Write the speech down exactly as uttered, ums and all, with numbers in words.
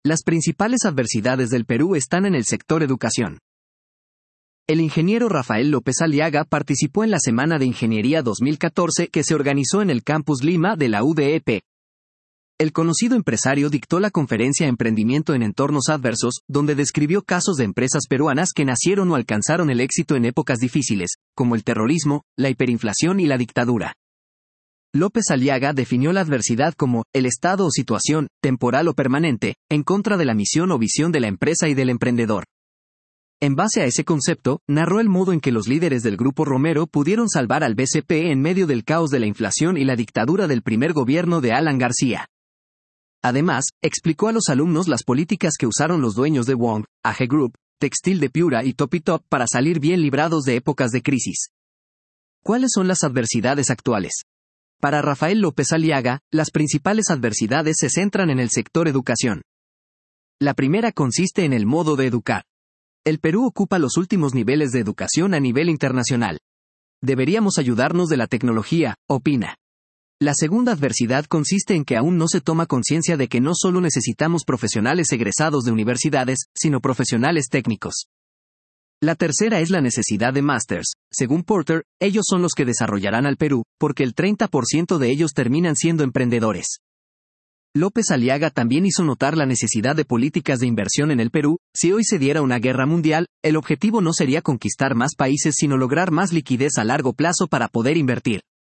Las principales adversidades del Perú están en el sector educación. El ingeniero Rafael López Aliaga participó en la Semana de Ingeniería dos mil catorce que se organizó en el Campus Lima de la U D E P. El conocido empresario dictó la conferencia Emprendimiento en entornos adversos, donde describió casos de empresas peruanas que nacieron o alcanzaron el éxito en épocas difíciles, como el terrorismo, la hiperinflación y la dictadura. López Aliaga definió la adversidad como el estado o situación, temporal o permanente, en contra de la misión o visión de la empresa y del emprendedor. En base a ese concepto, narró el modo en que los líderes del Grupo Romero pudieron salvar al B C P en medio del caos de la inflación y la dictadura del primer gobierno de Alan García. Además, explicó a los alumnos las políticas que usaron los dueños de Wong, A G Group, Textil de Piura y Topitop para salir bien librados de épocas de crisis. ¿Cuáles son las adversidades actuales? Para Rafael López Aliaga, las principales adversidades se centran en el sector educación. La primera consiste en el modo de educar. El Perú ocupa los últimos niveles de educación a nivel internacional. Deberíamos ayudarnos de la tecnología, opina. La segunda adversidad consiste en que aún no se toma conciencia de que no solo necesitamos profesionales egresados de universidades, sino profesionales técnicos. La tercera es la necesidad de másters. Según Porter, ellos son los que desarrollarán al Perú, porque el treinta por ciento de ellos terminan siendo emprendedores. López Aliaga también hizo notar la necesidad de políticas de inversión en el Perú. Si hoy se diera una guerra mundial, el objetivo no sería conquistar más países sino lograr más liquidez a largo plazo para poder invertir.